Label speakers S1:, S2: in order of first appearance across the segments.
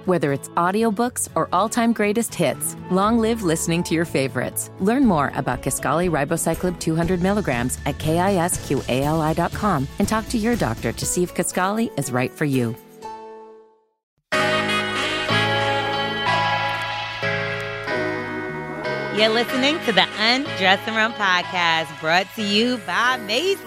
S1: Whether it's audiobooks or all-time greatest hits, long live listening to your favorites. Learn more about Kisqali Ribociclib 200 milligrams at KISQALI.com and talk to your doctor to see if Kisqali is right for you.
S2: You're listening to the Undressing Room podcast, brought to you by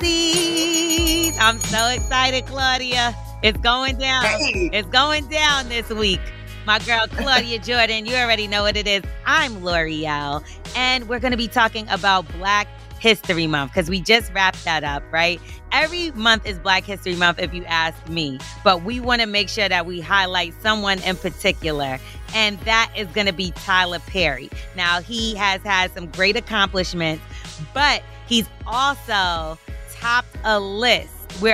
S2: Macy's. I'm so excited, Claudia. It's going down.
S3: Hey.
S2: It's going down this week. My girl, Claudia Jordan, you already know what it is. I'm L'Oreal, and we're going to be talking about Black History Month because we just wrapped that up, right? Every month is Black History Month, if you ask me, but we want to make sure that we highlight someone in particular, and that is going to be Tyler Perry. Now, he has had some great accomplishments, but he's also topped a list where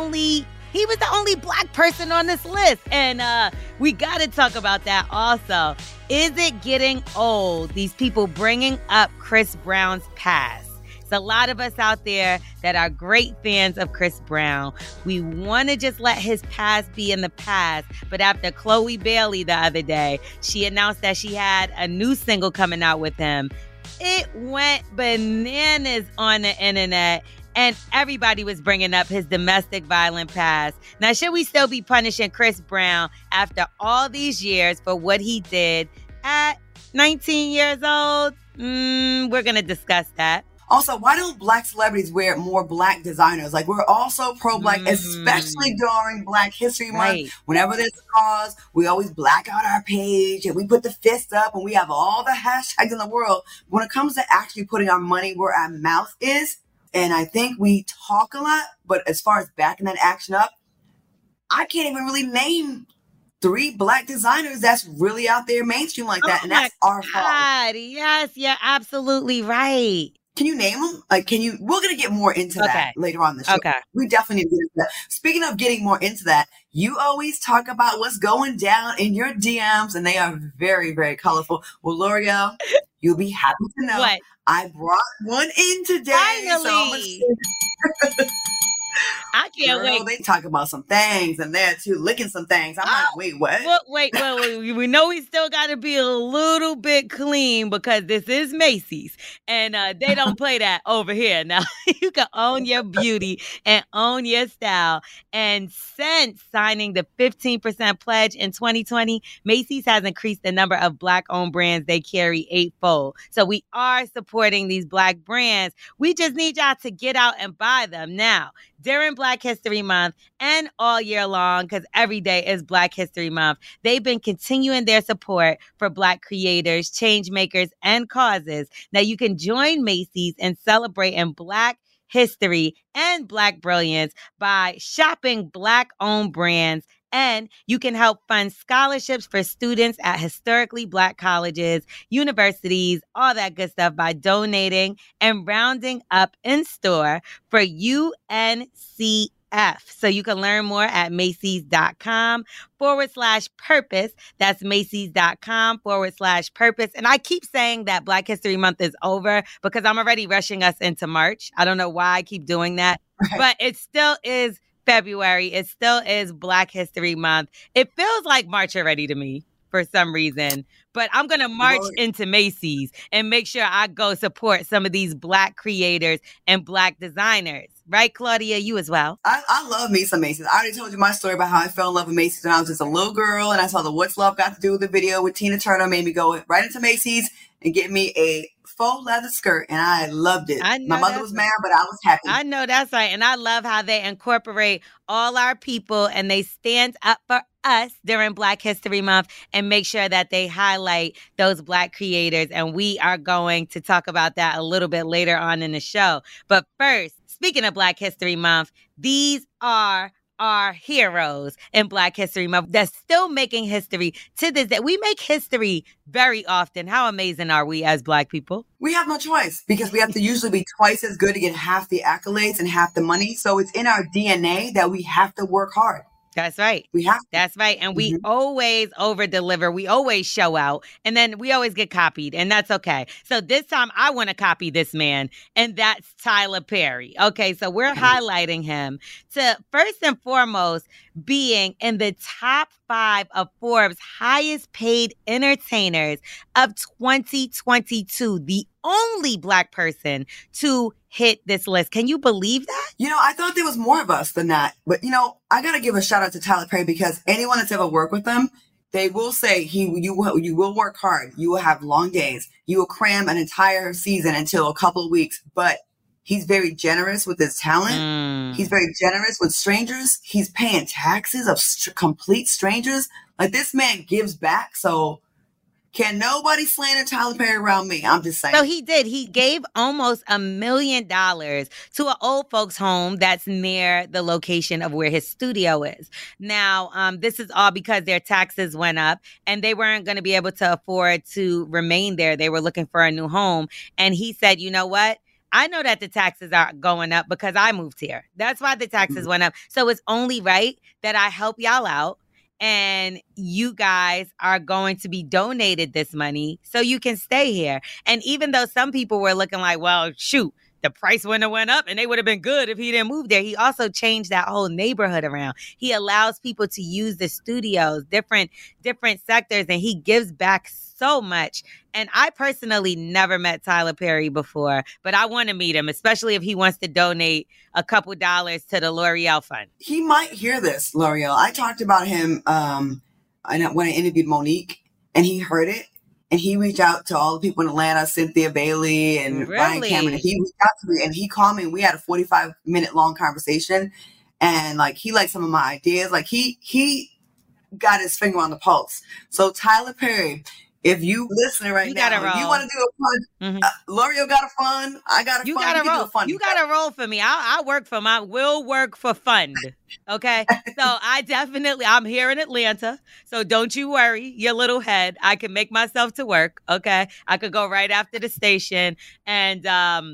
S2: he was the only Black person on this list. And we got to talk about that also. Is it getting old, these people bringing up Chris Brown's past? There's a lot of us out there that are great fans of Chris Brown. We want to just let his past be in the past. But after Chloe Bailey the other day, she announced that she had a new single coming out with him. It went bananas on the internet. And everybody was bringing up his domestic violence past. Now, should we still be punishing Chris Brown after all these years for what he did at 19 years old? We're going to discuss that.
S3: Also, why don't Black celebrities wear more Black designers? Like, we're also pro-Black, especially during Black History Month.
S2: Right.
S3: Whenever there's a cause, we always black out our page and we put the fist up and we have all the hashtags in the world. When it comes to actually putting our money where our mouth is, and I think we talk a lot, but as far as backing that action up, I can't even really name 3 Black designers that's really out there mainstream like that. And that's our fault.
S2: God, yes, you're absolutely right.
S3: Can you name them? Like, we're going to get more into that later on the show.
S2: Okay.
S3: We definitely need to get into that. Speaking of getting more into that, you always talk about what's going down in your DMs, and they are very, very colorful. Well, L'Oreal, you'll be happy to know
S2: What?
S3: I brought one in today.
S2: Finally. I can't wait.
S3: They talk about some things and they're too licking some things. I'm like, wait, what?
S2: Wait. We know we still got to be a little bit clean because this is Macy's and they don't play that over here. Now, you can own your beauty and own your style. And since signing the 15% pledge in 2020, Macy's has increased the number of Black-owned brands they carry 8-fold. So we are supporting these Black brands. We just need y'all to get out and buy them now. During Black History Month and all year long, because every day is Black History Month, they've been continuing their support for Black creators, change makers, and causes. Now you can join Macy's in celebrating Black history and Black brilliance by shopping Black-owned brands. And you can help fund scholarships for students at historically Black colleges, universities, all that good stuff by donating and rounding up in store for UNCF. So you can learn more at Macy's.com/purpose. That's Macy's.com/purpose. And I keep saying that Black History Month is over because I'm already rushing us into March. I don't know why I keep doing that, but it still is February. It still is Black History Month. It feels like March already to me for some reason, but I'm going to march into Macy's and make sure I go support some of these Black creators and Black designers. Right, Claudia? You as well.
S3: I love me some Macy's. I already told you my story about how I fell in love with Macy's when I was just a little girl and I saw the What's Love Got to Do with the video with Tina Turner, made me go right into Macy's and get me a faux leather skirt, and I loved it. My mother was mad, but I was happy.
S2: I know that's right. And I love how they incorporate all our people and they stand up for us during Black History Month and make sure that they highlight those Black creators. And we are going to talk about that a little bit later on in the show. But first, speaking of Black History Month, these are our heroes in Black History Month that's still making history to this day. We make history very often. How amazing are we as Black people?
S3: We have no choice because we have to usually be twice as good to get half the accolades and half the money. So it's in our DNA that we have to work hard.
S2: That's right.
S3: We have to.
S2: That's right. And we
S3: Mhm.
S2: always over deliver. We always show out. And then we always get copied. And that's okay. So this time I want to copy this man. And that's Tyler Perry. Okay. So we're highlighting him to first and foremost being in the top 5 of Forbes' highest paid entertainers of 2022. The only Black person to hit this list. Can you believe that?
S3: I thought there was more of us than that. But, I got to give a shout out to Tyler Perry because anyone that's ever worked with him, they will say you will work hard. You will have long days. You will cram an entire season until a couple of weeks. But he's very generous with his talent. He's very generous with strangers. He's paying taxes of complete strangers. Like, this man gives back. So can nobody slander Tyler Perry around me? I'm just saying.
S2: So he did. He gave almost $1 million to an old folks home that's near the location of where his studio is. Now, this is all because their taxes went up and they weren't going to be able to afford to remain there. They were looking for a new home. And he said, you know what? I know that the taxes are going up because I moved here. That's why the taxes went up. So it's only right that I help y'all out. And you guys are going to be donated this money so you can stay here. And even though some people were looking like, well, shoot, the price wouldn't have went up and they would have been good if he didn't move there. He also changed that whole neighborhood around. He allows people to use the studios, different sectors, and he gives back so much. And I personally never met Tyler Perry before, but I want to meet him, especially if he wants to donate a couple dollars to the L'Oreal Fund.
S3: He might hear this, L'Oreal. I talked about him when I interviewed Monique, and he heard it. And he reached out to all the people in Atlanta, Cynthia Bailey and Ryan Cameron. And he reached out to me and he called me and we had a 45-minute long conversation. And he liked some of my ideas. Like he got his finger on the pulse. So Tyler Perry, if you listening right now, if you want to do a fund, L'Oreal got a fund. I got a fund. You
S2: got to roll for me. I work for will work for fund. Okay. So I'm here in Atlanta. So don't you worry your little head. I can make myself to work. Okay. I could go right after the station and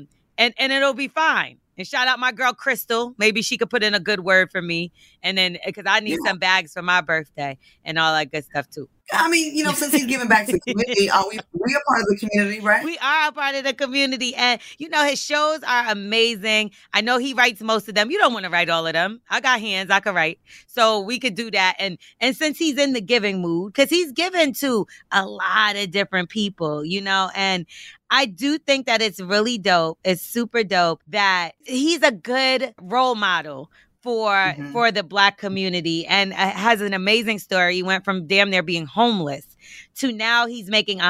S2: it'll be fine. And shout out my girl, Crystal. Maybe she could put in a good word for me. And then, because I need some bags for my birthday and all that good stuff too.
S3: I mean, since he's giving back to the community, we are part of the community, right?
S2: We are a part of the community. And, his shows are amazing. I know he writes most of them. You don't want to write all of them. I got hands. I could write. So we could do that. And since he's in the giving mood, because he's given to a lot of different people, and I do think that it's really dope. It's super dope that he's a good role model for the Black community and has an amazing story. He went from damn near being homeless to now he's making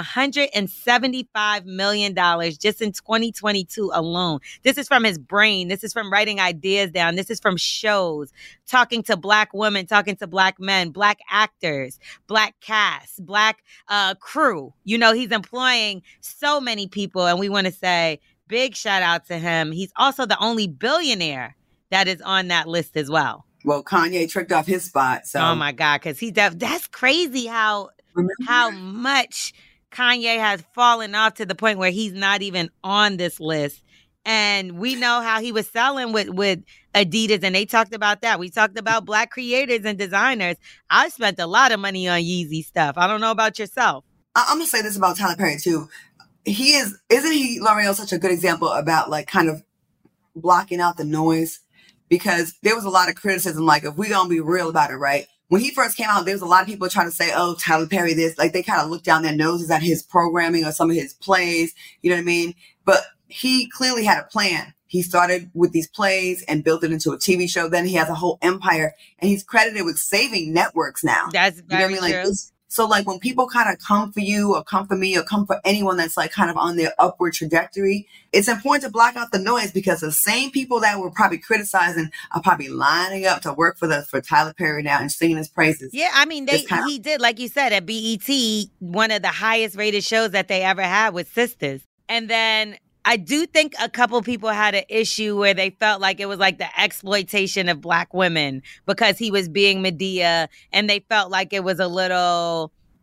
S2: $175 million just in 2022 alone. This is from his brain. This is from writing ideas down. This is from shows, talking to Black women, talking to Black men, Black actors, Black cast, Black crew. He's employing so many people, and we want to say big shout out to him. He's also the only billionaire that is on that list as well.
S3: Well, Kanye tricked off his spot. So.
S2: Oh my God, because that's crazy how much Kanye has fallen off to the point where he's not even on this list. And we know how he was selling with Adidas, and they talked about that. We talked about Black creators and designers. I spent a lot of money on Yeezy stuff. I don't know about yourself.
S3: I'm going to say this about Tyler Perry too. Isn't he, L'Oreal, such a good example about kind of blocking out the noise? Because there was a lot of criticism, if we gonna be real about it, right? When he first came out, there was a lot of people trying to say, oh, Tyler Perry this. They kind of looked down their noses at his programming or some of his plays, you know what I mean? But he clearly had a plan. He started with these plays and built it into a TV show. Then he has a whole empire, and he's credited with saving networks now.
S2: That's very true.
S3: So when people kind of come for you or come for me or come for anyone that's kind of on their upward trajectory, it's important to block out the noise because the same people that were probably criticizing are probably lining up to work for Tyler Perry now and singing his praises.
S2: Yeah, I mean, he did, like you said, at BET, one of the highest rated shows that they ever had with Sisters. And then I do think a couple people had an issue where they felt like it was the exploitation of Black women because he was being Medea, and they felt like it was a little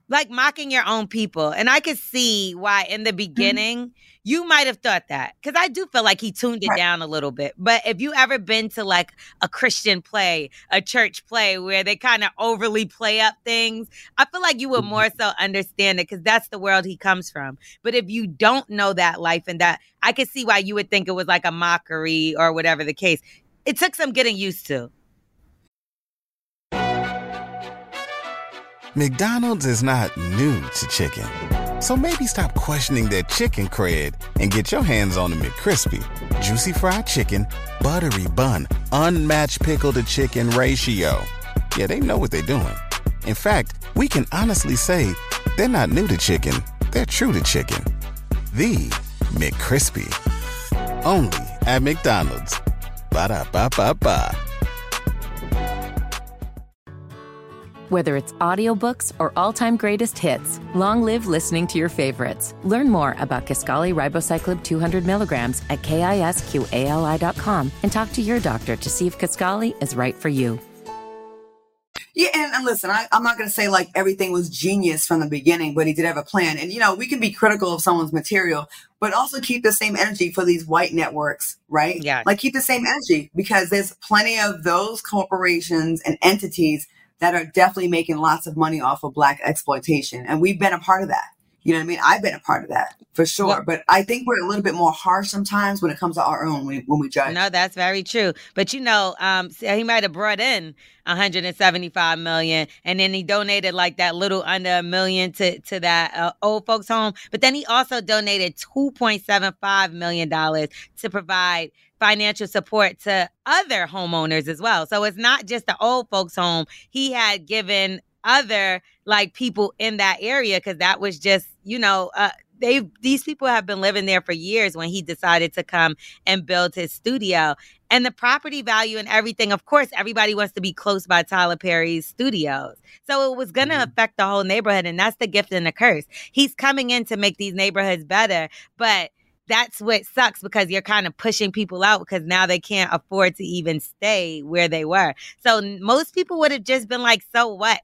S2: like mocking your own people. And I could see why in the beginning you might have thought that, because I do feel like he tuned it down a little bit. But if you ever been to like a Christian play, a church play where they kind of overly play up things, I feel like you would more so understand it, because that's the world he comes from. But if you don't know that life and that, I could see why you would think it was like a mockery or whatever the case. It took some getting used to.
S4: McDonald's is not new to chicken. So maybe stop questioning their chicken cred and get your hands on the McCrispy. Juicy fried chicken, buttery bun, unmatched pickle to chicken ratio. Yeah, they know what they're doing. In fact, we can honestly say they're not new to chicken, they're true to chicken. The McCrispy. Only at McDonald's. Ba-da-ba-ba-ba.
S1: Whether it's audiobooks or all-time greatest hits, long live listening to your favorites. Learn more about Kisqali Ribociclib 200 milligrams at KISQALI.com and talk to your doctor to see if Kisqali is right for you.
S3: Yeah, and listen, I'm not going to say like everything was genius from the beginning, but he did have a plan. And, we can be critical of someone's material, but also keep the same energy for these white networks, right?
S2: Yeah.
S3: Like keep the same energy, because there's plenty of those corporations and entities that are definitely making lots of money off of Black exploitation. And we've been a part of that. You know what I mean? I've been a part of that for sure.
S2: Well,
S3: but I think we're a little bit more harsh sometimes when it comes to our own, when we judge.
S2: No, that's very true. But he might have brought in $175 million, and then he donated like that little under $1 million to that old folks home. But then he also donated $2.75 million to provide financial support to other homeowners as well. So it's not just the old folks home. He had given other like people in that area, because that was just, these people have been living there for years when he decided to come and build his studio. And the property value and everything, of course, everybody wants to be close by Tyler Perry's studios. So it was going to affect the whole neighborhood, and that's the gift and the curse. He's coming in to make these neighborhoods better, but that's what sucks, because you're kind of pushing people out because now they can't afford to even stay where they were. So most people would have just been like, so what?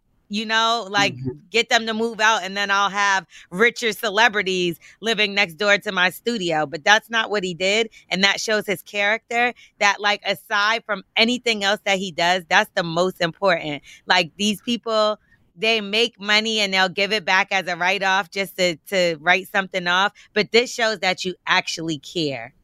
S2: Get them to move out, and then I'll have richer celebrities living next door to my studio. But that's not what he did. And that shows his character, that like aside from anything else that he does, that's the most important. Like these people, they make money and they'll give it back as a write-off just to write something off. But this shows that you actually care,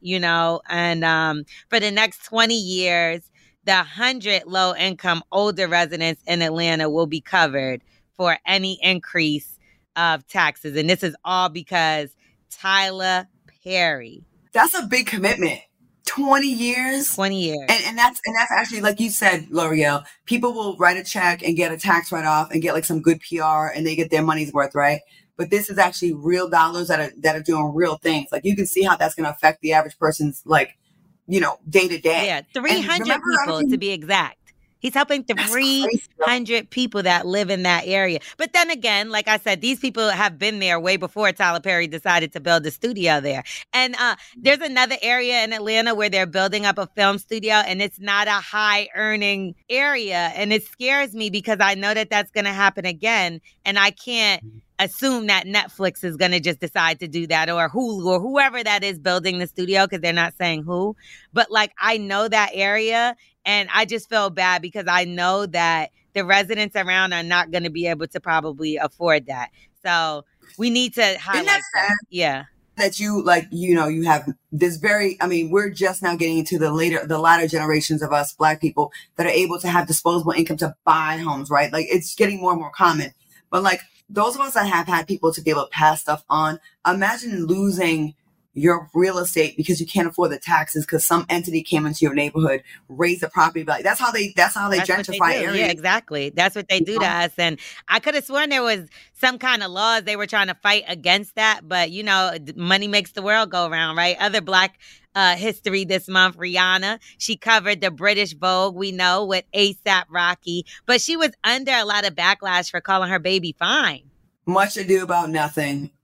S2: and for the next 20 years, the 100 low-income older residents in Atlanta will be covered for any increase of taxes. And this is all because Tyler Perry.
S3: That's a big commitment. 20 years.
S2: 20 years.
S3: And that's actually, like you said, L'Oreal, people will write a check and get a tax write-off and get like some good PR, and they get their money's worth, right? But this is actually real dollars that are doing real things. Like you can see how that's going to affect the average person's day to day.
S2: Yeah, 300 people to be exact. He's helping 300 people that live in that area. But then again, like I said, these people have been there way before Tyler Perry decided to build a studio there. And there's another area in Atlanta where they're building up a film studio, and it's not a high earning area. And it scares me because I know that that's going to happen again. And I can't assume that Netflix is going to just decide to do that, or Hulu, or whoever that is building the studio, because they're not saying who. But like, I know that area, and I just feel bad because I know that the residents around are not going to be able to probably afford that. So we need to highlight that. Yeah.
S3: That you have this we're just now getting into the latter generations of us Black people that are able to have disposable income to buy homes, right? Like it's getting more and more common. But like those of us that have had people to be able to pass stuff on, imagine losing your real estate because you can't afford the taxes because some entity came into your neighborhood, raised the property value. That's how they gentrify areas.
S2: Yeah, exactly. That's what they do to us. And I could have sworn there was some kind of laws they were trying to fight against that. But, money makes the world go around, right? Other Black history this month, Rihanna, she covered the British Vogue, we know, with A$AP Rocky. But she was under a lot of backlash for calling her baby fine.
S3: Much ado about nothing.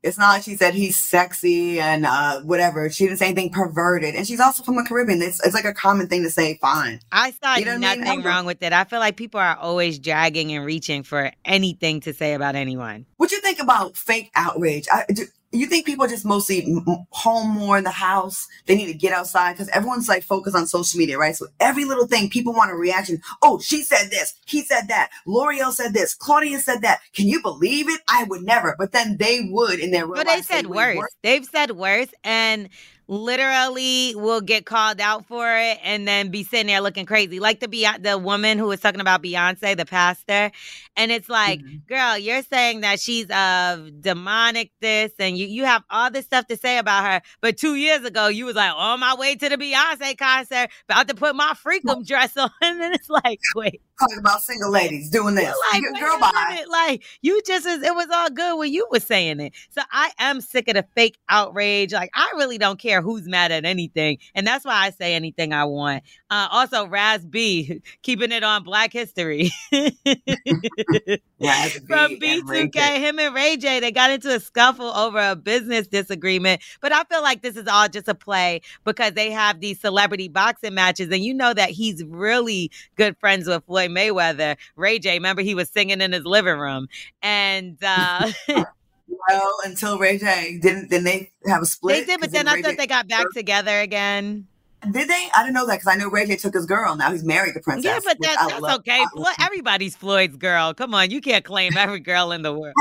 S3: It's not like she said he's sexy and whatever. She didn't say anything perverted. And she's also from the Caribbean. It's like a common thing to say, fine.
S2: I saw
S3: You know what I mean?
S2: nothing wrong with it. I feel like people are always dragging and reaching for anything to say about anyone.
S3: What you think about fake outrage? You think people just mostly home more in the house? They need to get outside because everyone's like focused on social media, right? So every little thing, people want a reaction. Oh, she said this. He said that. L'Oreal said this. Claudia said that. Can you believe it? I would never. But then they would in their real life.
S2: But they said worse. They've said worse and literally will get called out for it and then be sitting there looking crazy. Like the woman who was talking about Beyonce, the pastor. And it's like, girl, you're saying that she's demonic this and you have all this stuff to say about her. But 2 years ago, you was like, on my way to the Beyonce concert, about to put my freakum dress on. And then it's like, wait.
S3: Talking about single ladies doing this.
S2: Like,
S3: girl, bye.
S2: Like, you just, it was all good when you were saying it. So I am sick of the fake outrage. Like, I really don't care who's mad at anything. And that's why I say anything I want. Also, Raz B, keeping it on Black History. From B2K, him and Ray J, they got into a scuffle over a business disagreement. But I feel like this is all just a play because they have these celebrity boxing matches. And you know that he's really good friends with Floyd Mayweather. Ray J, remember he was singing in his living room. And
S3: well, until Ray J didn't they have a split?
S2: They did, but then I thought they got back together again.
S3: Did they? I didn't know that because I know Ray J took his girl. Now he's married to Princess.
S2: Yeah, but that's okay. Everybody's Floyd's girl. Come on, you can't claim every girl in the world.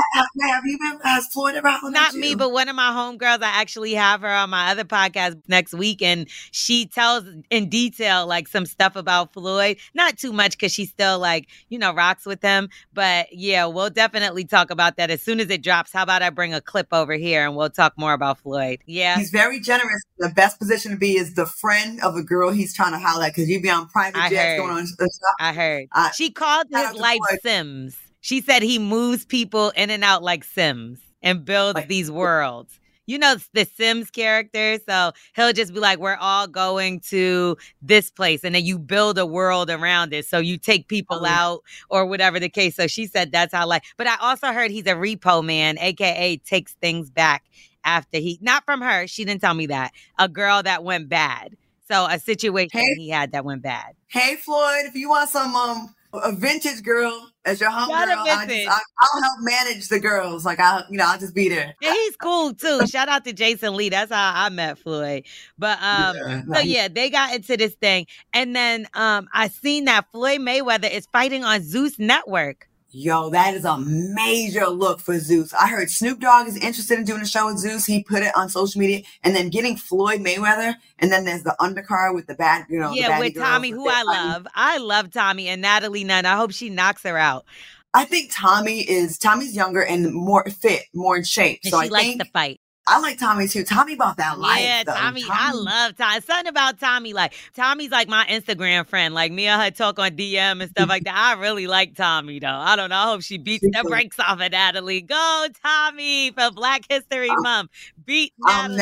S3: Has Floyd ever hollered
S2: Not
S3: at you?
S2: me, but one of my homegirls, I actually have her on my other podcast next week, and she tells in detail like some stuff about Floyd. Not too much because she still like, rocks with him. But yeah, we'll definitely talk about that as soon as it drops. How about I bring a clip over here and we'll talk more about Floyd? Yeah.
S3: He's very generous. The best position to be is the friend of a girl he's trying to holler at because you be on private jets going on stuff.
S2: I heard. She called his life Sims. She said he moves people in and out like Sims and builds these worlds. You know, the Sims character. So he'll just be like, we're all going to this place. And then you build a world around it. So you take people out or whatever the case. So she said that's how but I also heard he's a repo man, AKA takes things back after not from her. She didn't tell me that. A girl that went bad. So a situation he had that went bad.
S3: Hey, Floyd, if you want some a vintage girl as your home girl, I'll help manage the girls. Like I'll just be there.
S2: Yeah, he's cool too. Shout out to Jason Lee. That's how I met Floyd. But they got into this thing, and then I seen that Floyd Mayweather is fighting on Zeus Network.
S3: Yo, that is a major look for Zeus. I heard Snoop Dogg is interested in doing a show with Zeus. He put it on social media. And then getting Floyd Mayweather. And then there's the undercard with the bad,
S2: Yeah, with Tommy, who I love. I love Tommy and Natalie Nunn. I hope she knocks her out.
S3: I think Tommy's younger and more fit, more in shape.
S2: And
S3: so
S2: she likes to fight.
S3: I like Tommy too. Tommy about that life.
S2: Yeah,
S3: though.
S2: Tommy, I love Tommy. Something about Tommy. Like, Tommy's like my Instagram friend. Like, me and her talk on DM and stuff like that. I really like Tommy, though. I don't know. I hope she beats the brakes off of Natalie. Go, Tommy, for Black History Month. Beat Natalie.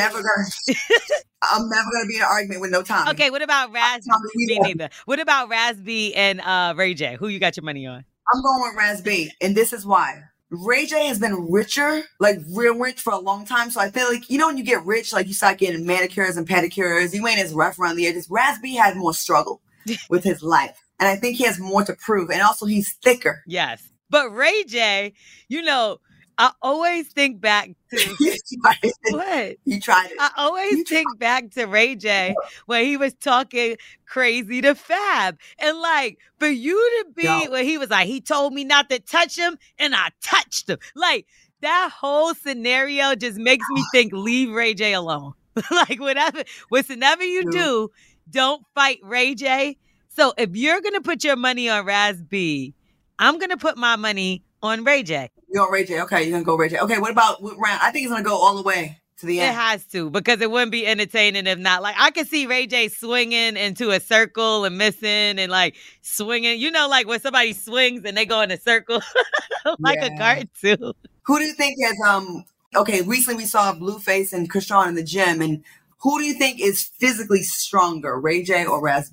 S3: I'm never gonna be in an argument with no Tommy.
S2: Okay, what about Raz? Me neither. What about Raz B and Ray J? Who you got your money on?
S3: I'm going with Raz B, and this is why. Ray J has been richer, like real rich for a long time. So I feel like, when you get rich, like you start getting manicures and pedicures, you ain't as rough around the edges. Raz B had more struggle with his life. And I think he has more to prove. And also he's thicker.
S2: Yes. But Ray J, I always think back to what?
S3: You tried it.
S2: I always think back to Ray J when he was talking crazy to Fab. And like, for you to be when he was like, he told me not to touch him and I touched him. Like, that whole scenario just makes me think, leave Ray J alone. Like, whatever you do, don't fight Ray J. So if you're going to put your money on Raz B, I'm going to put my money on Ray J.
S3: You're on Ray J. Okay, you're going to go Ray J. Okay, what round? I think it's going to go all the way to the end.
S2: It has to, because it wouldn't be entertaining if not. Like, I could see Ray J swinging into a circle and missing and like swinging. Like when somebody swings and they go in a circle like a cartoon.
S3: Who do you think has, recently we saw Blueface and Krishan in the gym, and who do you think is physically stronger, Ray J or Raz B?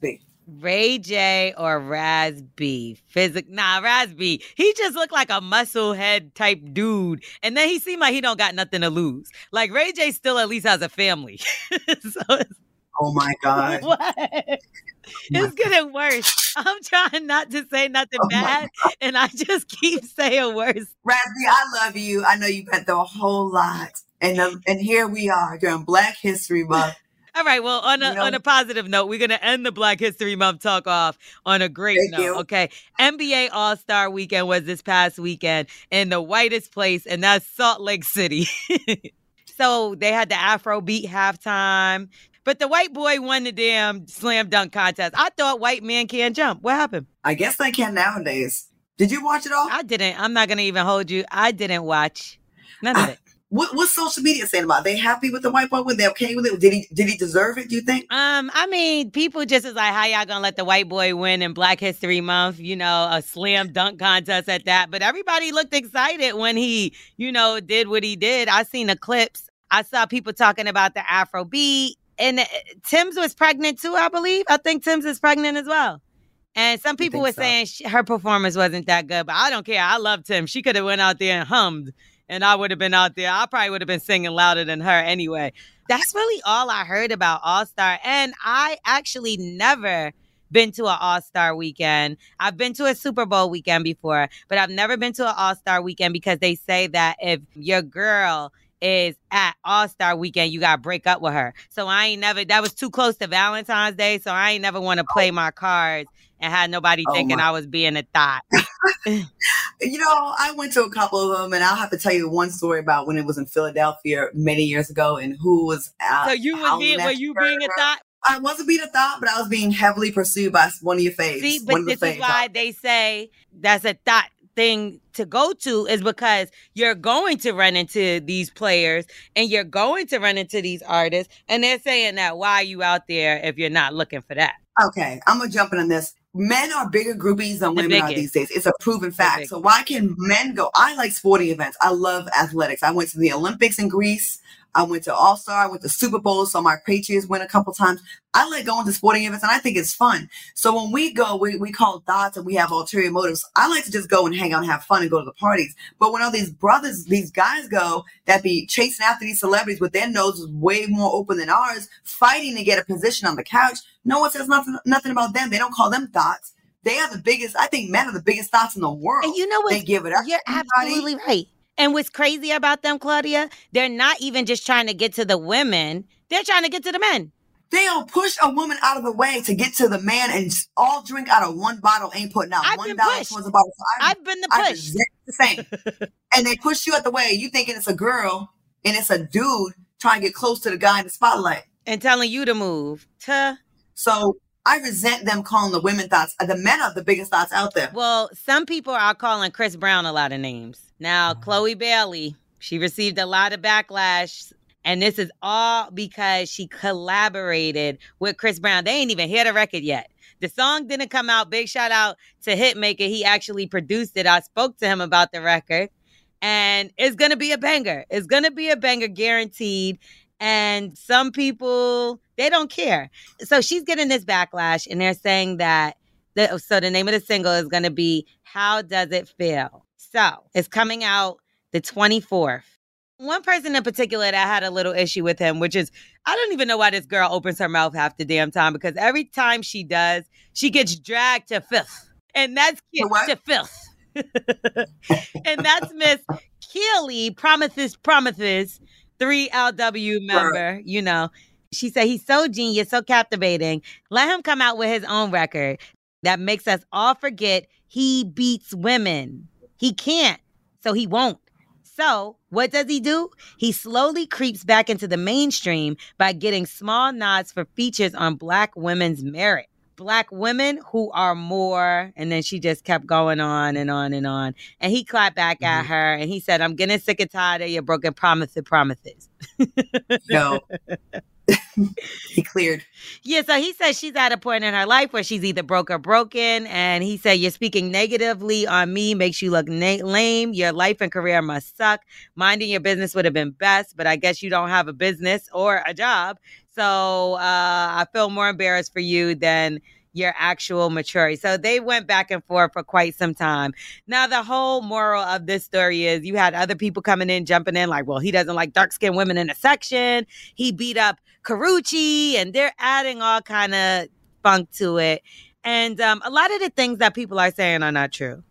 S2: Ray J or Raz B? Raz B. He just looked like a muscle head type dude. And then he seemed like he don't got nothing to lose. Like Ray J still at least has a family.
S3: Oh my God.
S2: What? It's getting worse. I'm trying not to say nothing bad, and I just keep saying worse.
S3: Raspy, I love you. I know you went through a whole lot. And here we are during Black History Month.
S2: All right. Well, on a positive note, we're going to end the Black History Month talk off on a great note. Okay. NBA All-Star Weekend was this past weekend in the whitest place, and that's Salt Lake City. So they had the Afrobeat halftime, but the white boy won the damn slam dunk contest. I thought white men can't jump. What happened?
S3: I guess they can nowadays. Did you watch it all?
S2: I didn't. I'm not going to even hold you. I didn't watch none of it.
S3: What's social media saying about it? They happy with the white boy? Were they okay with it? Did he deserve it, do you think?
S2: I mean, people just is like, how y'all gonna let the white boy win in Black History Month? You know, a slam dunk contest at that. But everybody looked excited when he, did what he did. I seen the clips. I saw people talking about the Afrobeat. And Tim's was pregnant too, I believe. I think Tim's is pregnant as well. And some people were saying her performance wasn't that good. But I don't care. I love Tim. She could have went out there and hummed. And I would have been out there. I probably would have been singing louder than her anyway. That's really all I heard about All-Star. And I actually never been to an All-Star weekend. I've been to a Super Bowl weekend before, but I've never been to an All-Star weekend because they say that if your girl is at All-Star weekend, you got to break up with her. So that was too close to Valentine's Day, so I ain't never want to play my cards and had nobody thinking I was being a thought.
S3: I went to a couple of them, and I'll have to tell you one story about when it was in Philadelphia many years ago and who was out.
S2: So were you being a thought?
S3: I wasn't being a thought, but I was being heavily pursued by one of your faves.
S2: See, but this is why they say that's a thought thing to go to, is because you're going to run into these players and you're going to run into these artists, and they're saying that why are you out there if you're not looking for that?
S3: Okay, I'm going to jump in on this. Men are bigger groupies than women are these days. It's a proven fact. So why can men go? I like sporting events. I love athletics. I went to the Olympics in Greece. I went to All-Star. I went to Super Bowl. So my Patriots win a couple times. I like going to sporting events, and I think it's fun. So when we go, we call thoughts and we have ulterior motives. I like to just go and hang out and have fun and go to the parties. But when all these guys go that be chasing after these celebrities with their noses way more open than ours, fighting to get a position on the couch, no one says nothing about them. They don't call them thoughts. They are the biggest. I think men are the biggest thoughts in the world.
S2: And you know what?
S3: They give it up.
S2: You're absolutely right. And what's crazy about them, Claudia, they're not even just trying to get to the women. They're trying to get to the men.
S3: They don't push a woman out of the way to get to the man and all drink out of one bottle, ain't putting out $1 towards the bottle. So
S2: I've been the push.
S3: The same. And they push you out the way. You thinking it's a girl and it's a dude trying to get close to the guy in the spotlight.
S2: And telling you to move.
S3: So I resent them calling the women thoughts. The men are the biggest thoughts out there.
S2: Well, some people are calling Chris Brown a lot of names. Now, Chloe Bailey, she received a lot of backlash. And this is all because she collaborated with Chris Brown. They ain't even hear the record yet. The song didn't come out. Big shout out to Hitmaker. He actually produced it. I spoke to him about the record. And it's going to be a banger. It's going to be a banger, guaranteed. And some people, they don't care. So she's getting this backlash, and they're saying that, so the name of the single is going to be How Does It Feel? So it's coming out the 24th. One person in particular that had a little issue with him, which is, I don't even know why this girl opens her mouth half the damn time, because every time she does, she gets dragged to fifth. And that's to fifth. And that's Miss Keely Promises, 3LW member, you know. She said he's so genius, so captivating. Let him come out with his own record that makes us all forget he beats women. He can't, so he won't. So what does he do? He slowly creeps back into the mainstream by getting small nods for features on Black women's merit. Black women who are more, and then she just kept going on and on and on. And he clapped back at her and he said, I'm getting sick and tired of your broken promises.
S3: No. He cleared.
S2: Yeah, so he said she's at a point in her life where she's either broke or broken. And he said, you're speaking negatively on me, makes you look lame. Your life and career must suck. Minding your business would have been best, but I guess you don't have a business or a job. So I feel more embarrassed for you than, your actual maturity. So they went back and forth for quite some time. Now, the whole moral of this story is you had other people coming in, jumping in like, well, he doesn't like dark-skinned women in a section. He beat up Karrueche, and they're adding all kind of funk to it. And a lot of the things that people are saying are not true.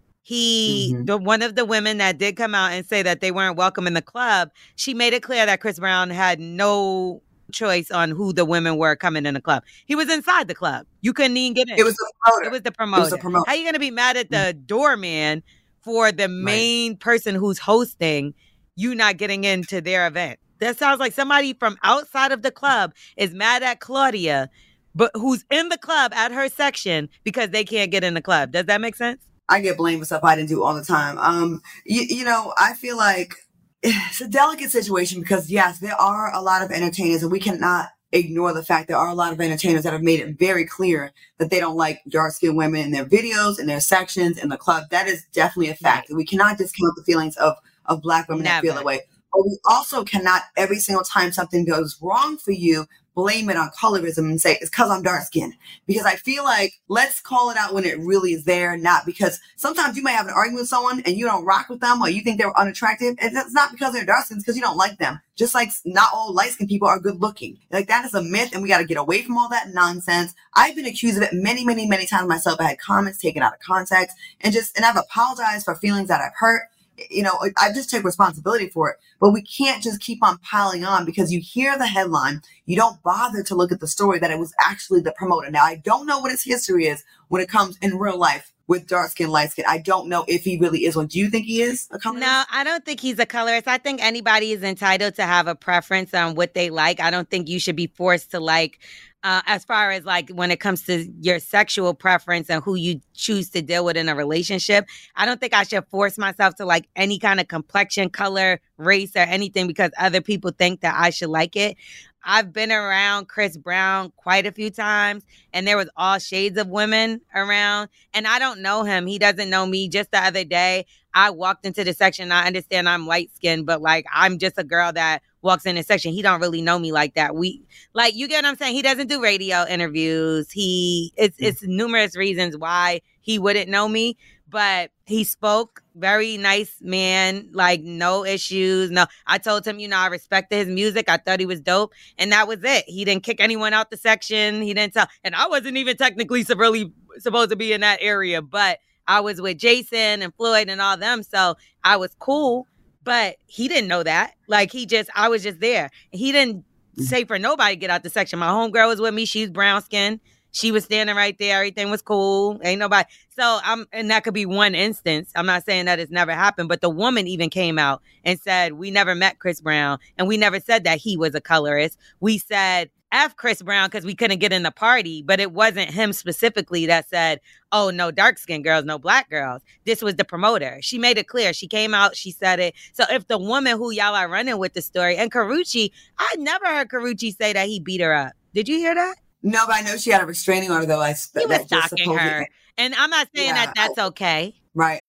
S2: One of the women that did come out and say that they weren't welcome in the club, she made it clear that Chris Brown had no choice on who the women were coming in the club. He was inside the club. You couldn't even get in.
S3: It was the promoter.
S2: It was the promoter. How are you going to be mad at the doorman for the main person who's hosting you not getting into their event? That sounds like somebody from outside of the club is mad at Claudia, but who's in the club at her section because they can't get in the club. Does that make sense?
S3: I get blamed for stuff I didn't do all the time. You know, I feel like it's a delicate situation because, yes, there are a lot of entertainers, and we cannot ignore the fact there are a lot of entertainers that have made it very clear that they don't like dark-skinned women in their videos, in their sections, in the club. That is definitely a fact. Right. We cannot discount the feelings of Black women that feel that way. But we also cannot, every single time something goes wrong for you, blame it on colorism and say, it's because I'm dark skinned. Because I feel like, let's call it out when it really is there, not because sometimes you might have an argument with someone and you don't rock with them or you think they're unattractive. And it's not because they're dark skinned, it's because you don't like them. Just like not all light skinned people are good looking. Like, that is a myth, and we got to get away from all that nonsense. I've been accused of it many, many, many times myself. I had comments taken out of context and I've apologized for feelings that I've hurt. You know, I just take responsibility for it, but we can't just keep on piling on because you hear the headline. You don't bother to look at the story that it was actually the promoter. Now, I don't know what his history is when it comes in real life with dark skin, light skin. I don't know if he really is one. Do you think he is a colorist?
S2: No, I don't think he's a colorist. I think anybody is entitled to have a preference on what they like. I don't think you should be forced to like, as far as like when it comes to your sexual preference and who you choose to deal with in a relationship. I don't think I should force myself to like any kind of complexion, color, race, or anything because other people think that I should like it. I've been around Chris Brown quite a few times, and there was all shades of women around, and I don't know him. He doesn't know me. Just the other day, I walked into the section. I understand I'm light-skinned, but like I'm just a girl that walks in the section. He don't really know me like that. You get what I'm saying? He doesn't do radio interviews. It's numerous reasons why he wouldn't know me, but he spoke. Very nice man, like no issues. No, I told him, I respected his music. I thought he was dope. And that was it. He didn't kick anyone out the section. He didn't tell. And I wasn't even technically really supposed to be in that area, but I was with Jason and Floyd and all them. So I was cool, but he didn't know that. Like I was just there. He didn't say for nobody to get out the section. My homegirl was with me. She's brown skinned. She was standing right there. Everything was cool. Ain't nobody. So and that could be one instance. I'm not saying that it's never happened, but the woman even came out and said, we never met Chris Brown. And we never said that he was a colorist. We said F Chris Brown because we couldn't get in the party, but it wasn't him specifically that said, oh, no dark-skinned girls, no black girls. This was the promoter. She made it clear. She came out, she said it. So if the woman who y'all are running with the story, and Karrueche, I never heard Karrueche say that he beat her up. Did you hear that?
S3: No, but I know she had a restraining order, though.
S2: He was stalking her. And I'm not saying that that's okay.
S3: Right.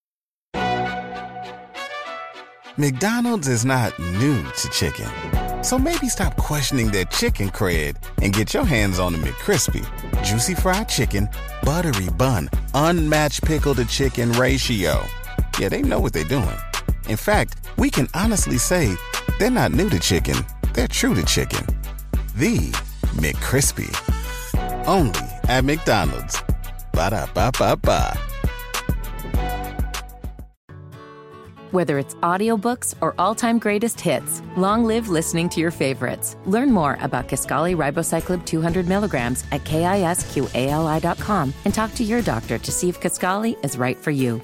S4: McDonald's is not new to chicken. So maybe stop questioning their chicken cred and get your hands on the McCrispy. Juicy fried chicken, buttery bun, unmatched pickle to chicken ratio. Yeah, they know what they're doing. In fact, we can honestly say they're not new to chicken. They're true to chicken. The McCrispy. Only at McDonald's. Ba-da-ba-ba-ba.
S1: Whether it's audiobooks or all-time greatest hits, long live listening to your favorites. Learn more about Kisqali Ribociclib 200 milligrams at KISQALI.com and talk to your doctor to see if Kisqali is right for you.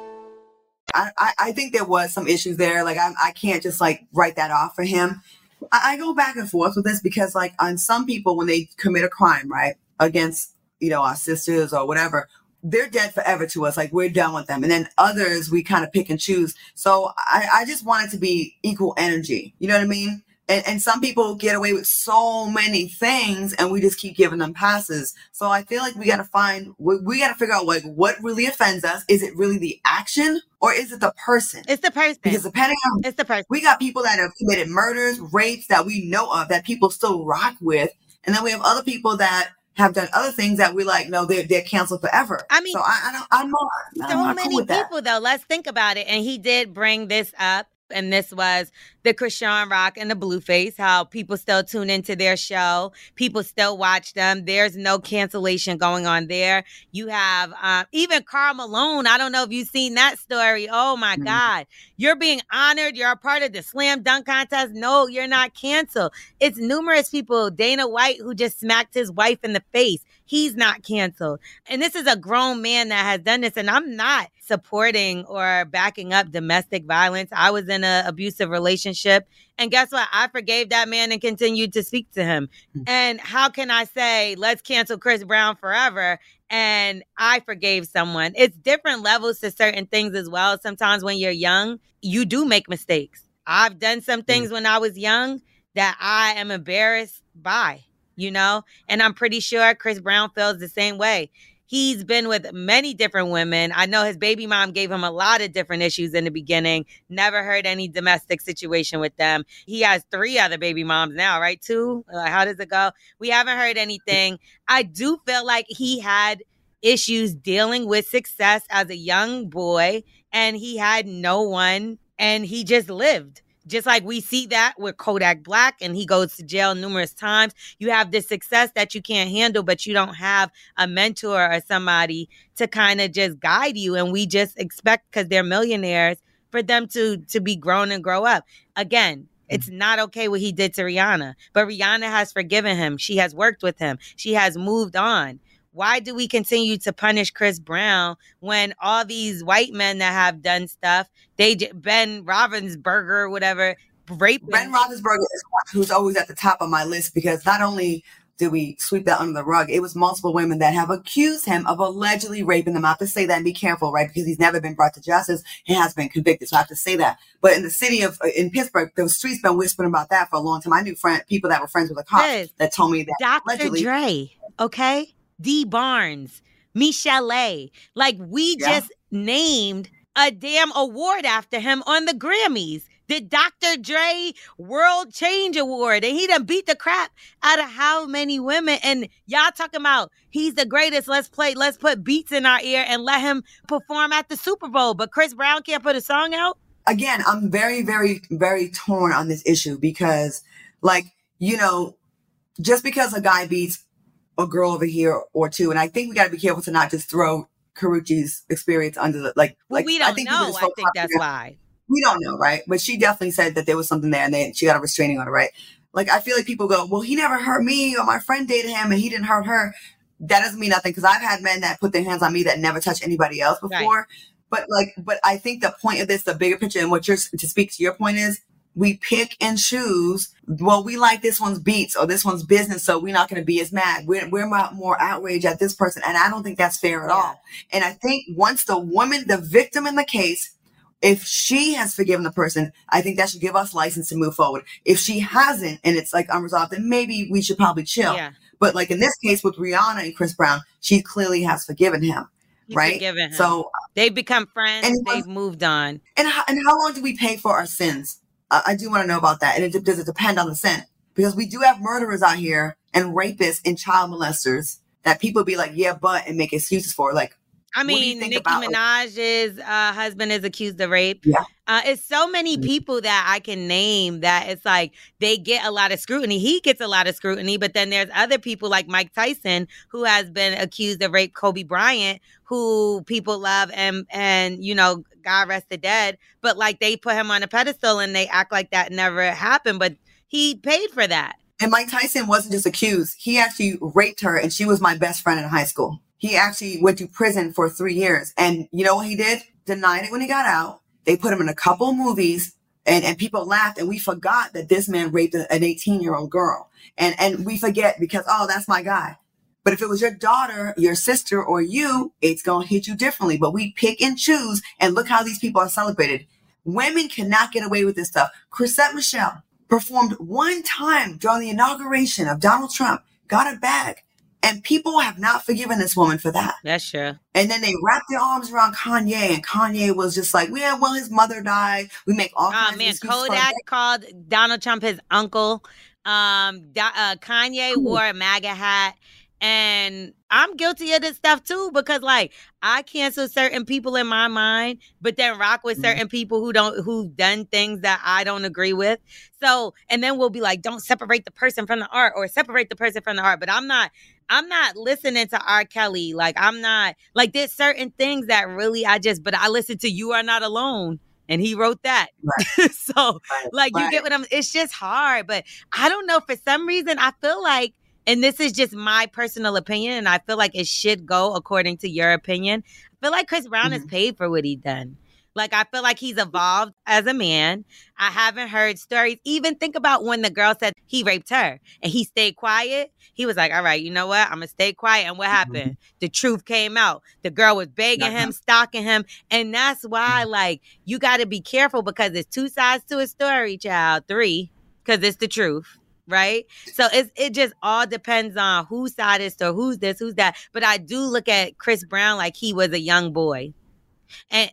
S3: I think there was some issues there. Like, I can't just like write that off for him. I go back and forth with this because like on some people, when they commit a crime, right, against, our sisters or whatever, they're dead forever to us. Like, we're done with them. And then others, we kind of pick and choose. So I just want it to be equal energy. You know what I mean? And some people get away with so many things and we just keep giving them passes. So I feel like we got to figure out like what really offends us. Is it really the action or is it the person?
S2: It's the person.
S3: Because depending on,
S2: it's the person.
S3: We got people that have committed murders, rapes that we know of that people still rock with. And then we have other people that have done other things that we're like, no, they're canceled forever.
S2: I mean,
S3: so I'm not
S2: many
S3: cool with that.
S2: people though. Let's think about it. And he did bring this up. And this was the Krishan Rock and the Blueface, how people still tune into their show. People still watch them. There's no cancellation going on there. You have even Karl Malone. I don't know if you've seen that story. Oh, my God. You're being honored. You're a part of the slam dunk contest. No, you're not canceled. It's numerous people. Dana White, who just smacked his wife in the face. He's not canceled. And this is a grown man that has done this. And I'm not supporting or backing up domestic violence. I was in an abusive relationship. And guess what? I forgave that man and continued to speak to him. And how can I say, let's cancel Chris Brown forever? And I forgave someone. It's different levels to certain things as well. Sometimes when you're young, you do make mistakes. I've done some things when I was young that I am embarrassed by. You know, and I'm pretty sure Chris Brown feels the same way. He's been with many different women. I know his baby mom gave him a lot of different issues in the beginning. Never heard any domestic situation with them. He has 3 other baby moms now, right? 2? How does it go? We haven't heard anything. I do feel like he had issues dealing with success as a young boy, and he had no one, and he just lived. Just like we see that with Kodak Black, and he goes to jail numerous times. You have this success that you can't handle, but you don't have a mentor or somebody to kind of just guide you. And we just expect, because they're millionaires, for them to be grown and grow up. Again, it's not okay what he did to Rihanna, but Rihanna has forgiven him. She has worked with him. She has moved on. Why do we continue to punish Chris Brown when all these white men that have done stuff, Ben Roethlisberger, whatever, rape?
S3: Ben Roethlisberger is one who's always at the top of my list, because not only did we sweep that under the rug, it was multiple women that have accused him of allegedly raping them. I have to say that and be careful, right? Because he's never been brought to justice. He has been convicted. So I have to say that. But in the city in Pittsburgh, the streets been whispering about that for a long time. I knew people that were friends with the cops that told me that.
S2: Dr.
S3: Allegedly,
S2: Dre, okay? D. Barnes, Michelle, like we just named a damn award after him on the Grammys. The Dr. Dre World Change Award. And he done beat the crap out of how many women? And y'all talking about he's the greatest. Let's put beats in our ear and let him perform at the Super Bowl. But Chris Brown can't put a song out?
S3: Again, I'm very, very, very torn on this issue because, like, you know, just because a guy beats a girl over here or two, and I think we got to be careful to not just throw Karrueche's experience under the
S2: we don't know. I think that's why
S3: we don't know, right? But she definitely said that there was something there, and she got a restraining order, right? Like, I feel like people go, well, he never hurt me, or my friend dated him and he didn't hurt her. That doesn't mean nothing, because I've had men that put their hands on me that never touched anybody else before. Right. But I think the point of this, the bigger picture, and to speak to your point is, we pick and choose. Well, we like this one's beats or this one's business, so we're not going to be as mad. We're more outraged at this person, and I don't think that's fair at all. And I think once the woman, the victim in the case, if she has forgiven the person, I think that should give us license to move forward. If she hasn't, and it's like unresolved, then maybe we should probably chill. Yeah. But like in this case with Rihanna and Chris Brown, she clearly has forgiven him. Right?
S2: Forgiven him.
S3: So
S2: they've become friends. And they've moved on.
S3: And how long do we pay for our sins? I do want to know about that. And does it depend on the sin? Because we do have murderers out here and rapists and child molesters that people be like, yeah, but, and make excuses for. Like,
S2: I mean, Nicki Minaj's husband is accused of rape.
S3: Yeah.
S2: It's so many people that I can name that it's like they get a lot of scrutiny. He gets a lot of scrutiny, but then there's other people like Mike Tyson, who has been accused of rape, Kobe Bryant, who people love and you know, God rest the dead. But like they put him on a pedestal and they act like that never happened, but he paid for that.
S3: And Mike Tyson wasn't just accused. He actually raped her, and she was my best friend in high school. He actually went to prison for 3 years. And you know what he did? Denied it when he got out. They put him in a couple movies, and people laughed, and we forgot that this man raped an 18-year-old girl. And we forget because, oh, that's my guy. But if it was your daughter, your sister, or you, it's going to hit you differently. But we pick and choose, and look how these people are celebrated. Women cannot get away with this stuff. Chrisette Michele performed one time during the inauguration of Donald Trump, got a bag. And people have not forgiven this woman for that.
S2: That's true.
S3: And then they wrapped their arms around Kanye, and Kanye was just like, yeah, well, his mother died. We make all kinds of excuses.
S2: Kodak called Donald Trump his uncle. Kanye wore a MAGA hat. And I'm guilty of this stuff too, because like I cancel certain people in my mind, but then rock with certain people who've done things that I don't agree with. So, and then we'll be like, don't separate the person from the art, or separate the person from the art. But I'm not listening to R. Kelly. Like, I'm not, like, there's certain things that really but I listen to You Are Not Alone. And he wrote that. Right. So, like, you get what it's just hard. But I don't know, for some reason, I feel like, and this is just my personal opinion, and I feel like it should go according to your opinion. I feel like Chris Brown is paid for what he done. Like, I feel like he's evolved as a man. I haven't heard stories. Even think about when the girl said he raped her and he stayed quiet. He was like, all right, you know what? I'm going to stay quiet. And what happened? The truth came out. The girl was begging him, stalking him. And that's why, like, you got to be careful, because there's two sides to a story, child. 3, because it's the truth. Right? So it just all depends on whose side is or who's this, who's that. But I do look at Chris Brown like he was a young boy. And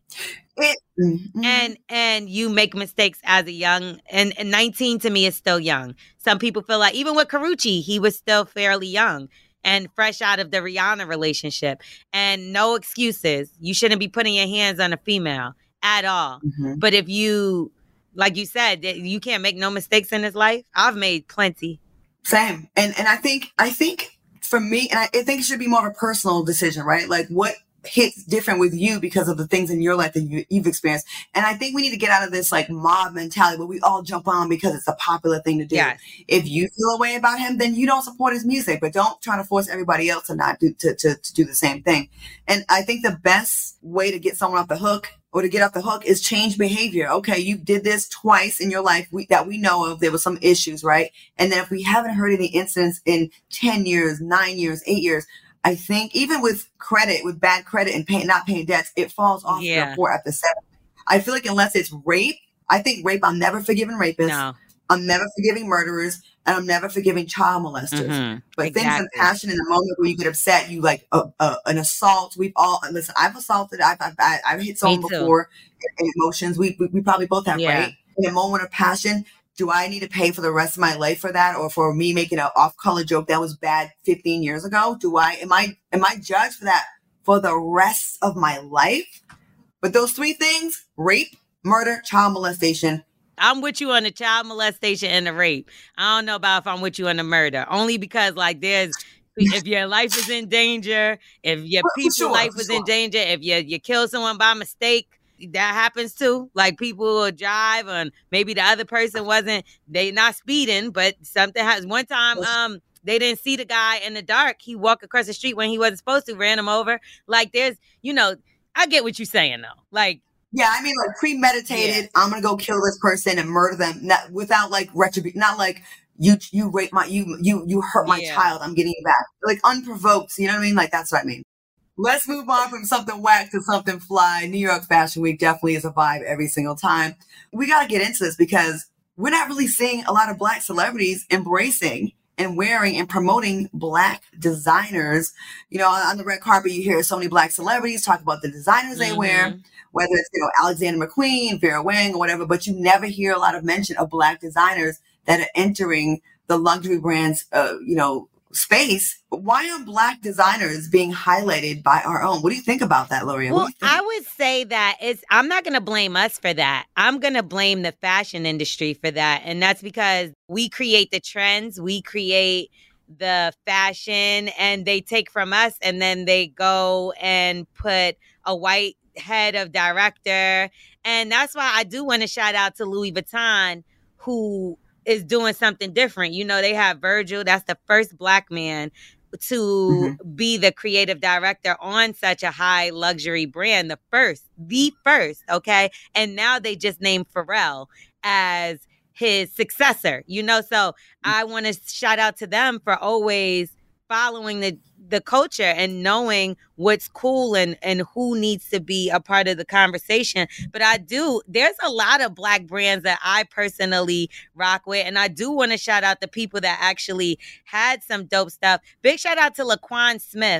S2: and you make mistakes as a young, and 19 to me is still young. Some people feel like even with Karrueche, he was still fairly young and fresh out of the Rihanna relationship. And no excuses. You shouldn't be putting your hands on a female at all. But if you, like you said, you can't make no mistakes in this life. I've made plenty.
S3: Same. And I think for me, and I think it should be more of a personal decision, right? Like, what hits different with you because of the things in your life that you've experienced. And I think we need to get out of this like mob mentality where we all jump on because it's a popular thing to do. Yes. If you feel a way about him, then you don't support his music, but don't try to force everybody else to not do to do the same thing. And I think the best way to get someone off the hook, or to get off the hook, is change behavior. Okay, you did this twice in your life that we know of. There were some issues, right? And then if we haven't heard any incidents in 10 years, 9 years, 8 years, I think even with bad credit and not paying debts, it falls off to 4 after 7. I feel like unless it's rape, I think rape, I'm never forgiving rapists. No. I'm never forgiving murderers, and I'm never forgiving child molesters. But things of passion in the moment where you get upset, you like an assault. We've all, listen, I've assaulted, I've hit someone before in emotions. We probably both have, right? In a moment of passion, do I need to pay for the rest of my life for that, or for me making an off-color joke that was bad 15 years ago? Am I judged for that for the rest of my life? But those 3 things: rape, murder, child molestation.
S2: I'm with you on the child molestation and the rape. I don't know about if I'm with you on the murder, only because like if your life is in danger, if your people's life was in danger, if you kill someone by mistake, that happens too. Like, people will drive and maybe the other person they not speeding, but something has. One time, they didn't see the guy in the dark. He walked across the street when he wasn't supposed to, ran him over. Like, I get what you're saying though. Like,
S3: yeah, I mean, like, premeditated. Yeah. I'm gonna go kill this person and murder them, without like retribution. Not like you rape you hurt my child, I'm getting you back. Like, unprovoked. You know what I mean? Like, that's what I mean. Let's move on from something whack to something fly. New York Fashion Week definitely is a vibe every single time. We got to get into this because we're not really seeing a lot of Black celebrities embracing and wearing and promoting Black designers. You know, on the red carpet, you hear so many Black celebrities talk about the designers they wear, whether it's, Alexander McQueen, Vera Wang, or whatever, but you never hear a lot of mention of Black designers that are entering the luxury brands, space. Why aren't Black designers being highlighted by our own? What do you think about that, Loria?
S2: Well, I would say that I'm not going to blame us for that. I'm going to blame the fashion industry for that. And that's because we create the trends, we create the fashion, and they take from us, and then they go and put a white head of director. And that's why I do want to shout out to Louis Vuitton, who is doing something different. They have Virgil. That's the first Black man to be the creative director on such a high luxury brand. The first, okay? And now they just named Pharrell as his successor, So I want to shout out to them for always following the culture and knowing what's cool and who needs to be a part of the conversation. But there's a lot of Black brands that I personally rock with. And I do want to shout out the people that actually had some dope stuff. Big shout out to Laquan Smith,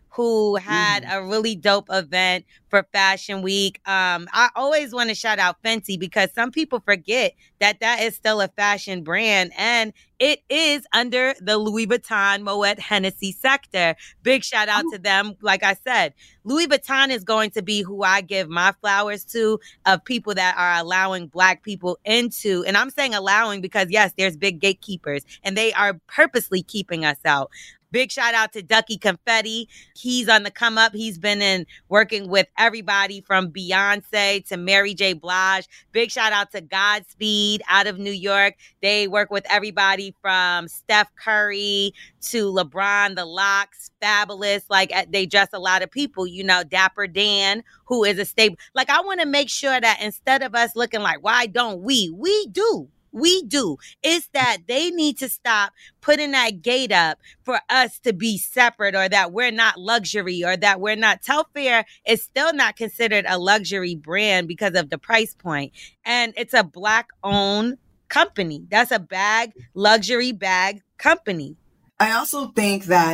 S2: who had a really dope event for Fashion Week. I always want to shout out Fenty because some people forget that is still a fashion brand and it is under the Louis Vuitton Moet Hennessy sector. Big shout out to them. Like I said, Louis Vuitton is going to be who I give my flowers to of people that are allowing Black people into, and I'm saying allowing because yes, there's big gatekeepers and they are purposely keeping us out. Big shout out to Ducky Confetti. He's on the come up. He's been working with everybody from Beyonce to Mary J. Blige. Big shout out to Godspeed out of New York. They work with everybody from Steph Curry to LeBron, the Locks, Fabulous. Like they dress a lot of people, you know, Dapper Dan, who is a staple. Like I want to make sure that instead of us looking like, why don't we do. We do. It's that they need to stop putting that gate up for us to be separate or that we're not luxury or that we're not. Telfair is still not considered a luxury brand because of the price point. And it's a Black-owned company. That's a luxury bag company.
S3: I also think that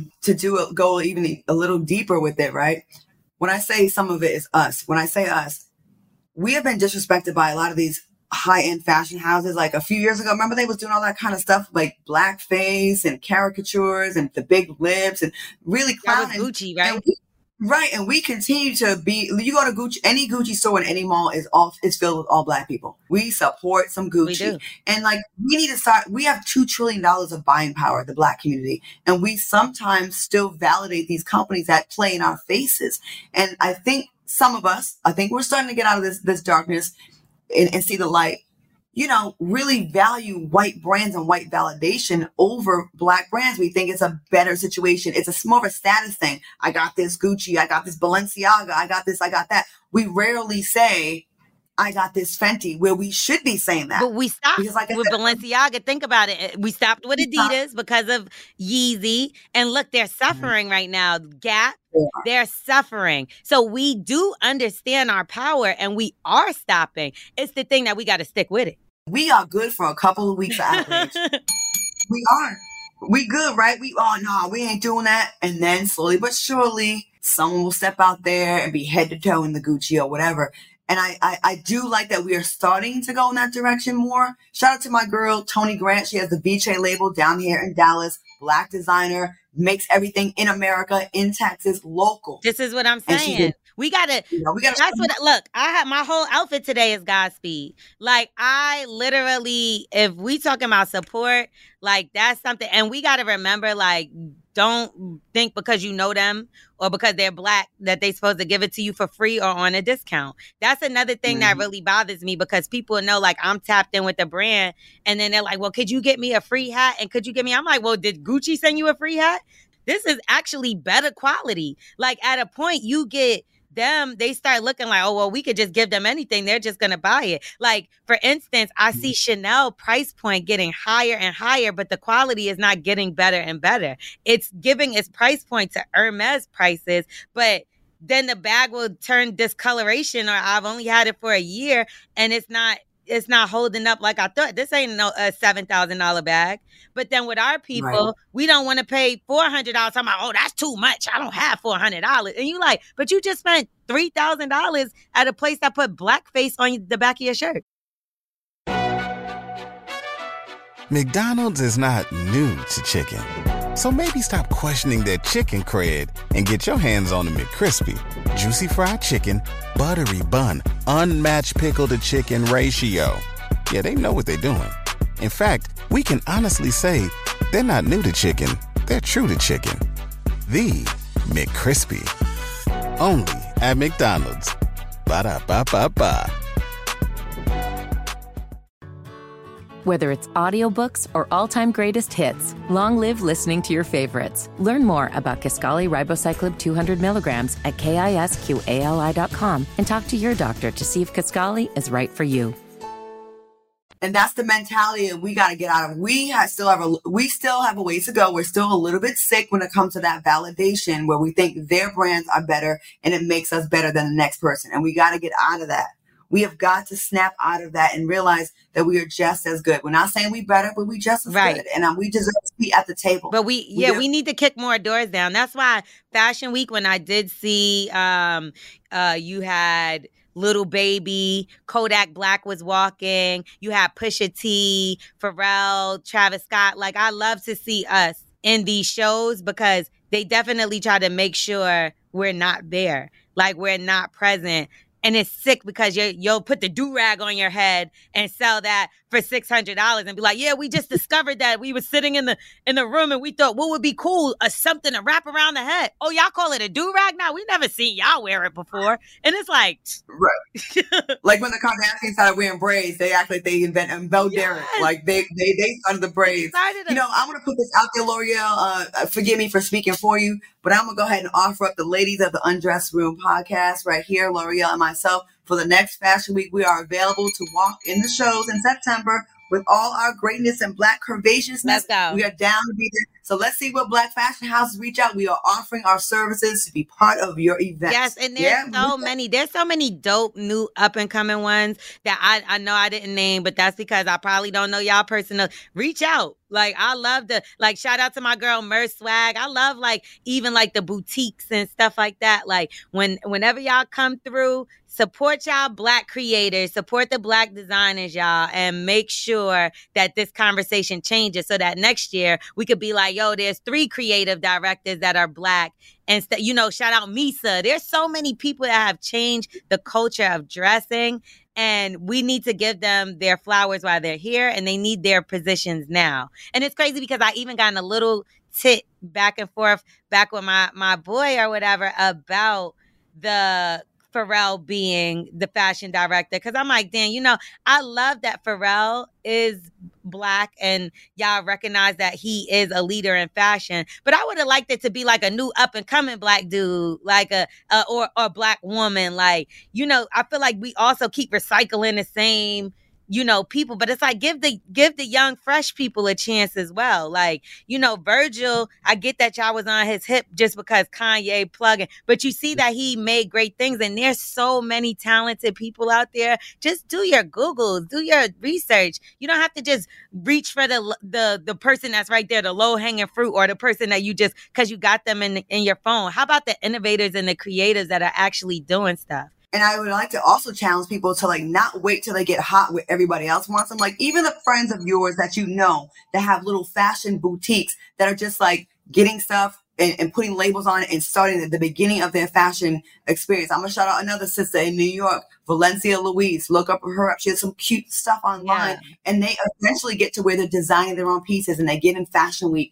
S3: go even a little deeper with it, right? When I say some of it is us, when I say us, we have been disrespected by a lot of these high-end fashion houses. Like a few years ago, remember they was doing all that kind of stuff like blackface and caricatures and the big lips and really clowning.
S2: That was Gucci, right?
S3: And we continue to be, you go to Gucci, any Gucci store in any mall is filled with all Black people. We support some Gucci.
S2: We do.
S3: And like, we need to start, we have $2 trillion of buying power, the Black community. And we sometimes still validate these companies that play in our faces. And I think some of us, we're starting to get out of this darkness and see the light, you know, really value white brands and white validation over Black brands. We think it's a better situation. It's more of a status thing. I got this Gucci. I got this Balenciaga. I got this. I got that. We rarely say, I got this Fenty, where we should be saying that.
S2: But we stopped with Balenciaga. Think about it. We stopped with Adidas because of Yeezy. And look, they're suffering right now. Gap, they're suffering. So we do understand our power and we are stopping. It's the thing that we got to stick with it.
S3: We are good for a couple of weeks of outrage. We are. We good, right? We ain't doing that. And then slowly but surely, someone will step out there and be head to toe in the Gucci or whatever. And I do like that we are starting to go in that direction more. Shout out to my girl, Tony Grant. She has the Viche label down here in Dallas. Black designer, makes everything in America, in Texas, local.
S2: This is what I'm saying. We gotta. Look, I have my whole outfit today is Godspeed. Like I literally, if we talking about support, like that's something. And we gotta remember, like, don't think because you know them or because they're Black that they supposed to give it to you for free or on a discount. That's another thing that really bothers me because people know like I'm tapped in with the brand and then they're like, well, could you get me a free hat? And could you get me? I'm like, well, did Gucci send you a free hat? This is actually better quality. Like at a point you get them, they start looking like, oh, well, we could just give them anything. They're just going to buy it. Like, for instance, I see Chanel price point getting higher and higher, but the quality is not getting better and better. It's giving its price point to Hermes prices, but then the bag will turn discoloration or I've only had it for a year and it's not holding up like I thought. This ain't a $7,000 bag. But then with our people, we don't want to pay $400. I'm like, oh, that's too much. I don't have $400. And you like, but you just spent $3,000 at a place that put blackface on the back of your shirt.
S4: McDonald's is not new to chicken. So maybe stop questioning their chicken cred and get your hands on the McCrispy. Juicy fried chicken, buttery bun, unmatched pickle to chicken ratio. Yeah, they know what they're doing. In fact, we can honestly say they're not new to chicken. They're true to chicken. The McCrispy. Only at McDonald's. Ba-da-ba-ba-ba.
S1: Whether it's audiobooks or all-time greatest hits, long live listening to your favorites. Learn more about Kisqali Ribociclib 200 milligrams at KISQALI.com and talk to your doctor to see if Kisqali is right for you.
S3: And that's the mentality that we got to get out of. We still have a ways to go. We're still a little bit sick when it comes to that validation where we think their brands are better and it makes us better than the next person. And we got to get out of that. We have got to snap out of that and realize that we are just as good. We're not saying we better, but we just as good. And we deserve to be at the table.
S2: But we need to kick more doors down. That's why Fashion Week, when I did see you had Little Baby, Kodak Black was walking, you had Pusha T, Pharrell, Travis Scott. Like, I love to see us in these shows because they definitely try to make sure we're not there. Like, we're not present. And it's sick because you'll put the do-rag on your head and sell that for $600 and be like, yeah, we just discovered that we were sitting in the room and we thought, what would be cool? Something to wrap around the head. Oh, y'all call it a do-rag now? We never seen y'all wear it before. And it's like...
S3: Right. Like when the Kardashians started wearing braids, they act like they invented Belle Derek. Like they started the braids. I'm going to put this out there, L'Oreal. Forgive me for speaking for you, but I'm going to go ahead and offer up the ladies of the Undressed Room podcast right here, L'Oreal and myself. For the next Fashion Week, we are available to walk in the shows in September with all our greatness and Black curvaceousness.
S2: Let's go.
S3: We are down to be there. So let's see what Black fashion houses reach out. We are offering our services to be part of your event.
S2: Yes, and there's so many dope new up and coming ones that I know I didn't name, but that's because I probably don't know y'all personally. Reach out. Like, I love shout out to my girl Mer Swag. I love even the boutiques and stuff like that. Like, whenever y'all come through, support y'all Black creators, support the Black designers, y'all, and make sure that this conversation changes so that next year we could be like, yo, there's 3 creative directors that are Black. And, shout out Misa. There's so many people that have changed the culture of dressing. And we need to give them their flowers while they're here, and they need their positions now. And it's crazy because I even got in a little tit back and forth back with my boy or whatever about the Pharrell being the fashion director. Because I'm like, damn, I love that Pharrell is Black and y'all recognize that he is a leader in fashion. But I would have liked it to be like a new up and coming Black dude, like or Black woman. I feel like we also keep recycling the same people, but it's like give the young fresh people a chance as well. Virgil, I get that y'all was on his hip just because Kanye plugging, but you see that he made great things, and there's so many talented people out there. Just do your Googles, do your research. You don't have to just reach for the person that's right there, the low hanging fruit, or the person that you just because you got them in your phone. How about the innovators and the creators that are actually doing stuff?
S3: And I would like to also challenge people to not wait till they get hot with everybody else wants them. Even the friends of yours that that have little fashion boutiques that are just getting stuff and putting labels on it and starting at the beginning of their fashion experience. I'm going to shout out another sister in New York, Valencia Louise. Look her up. She has some cute stuff online, and they eventually get to where they're designing their own pieces and they get in Fashion Week.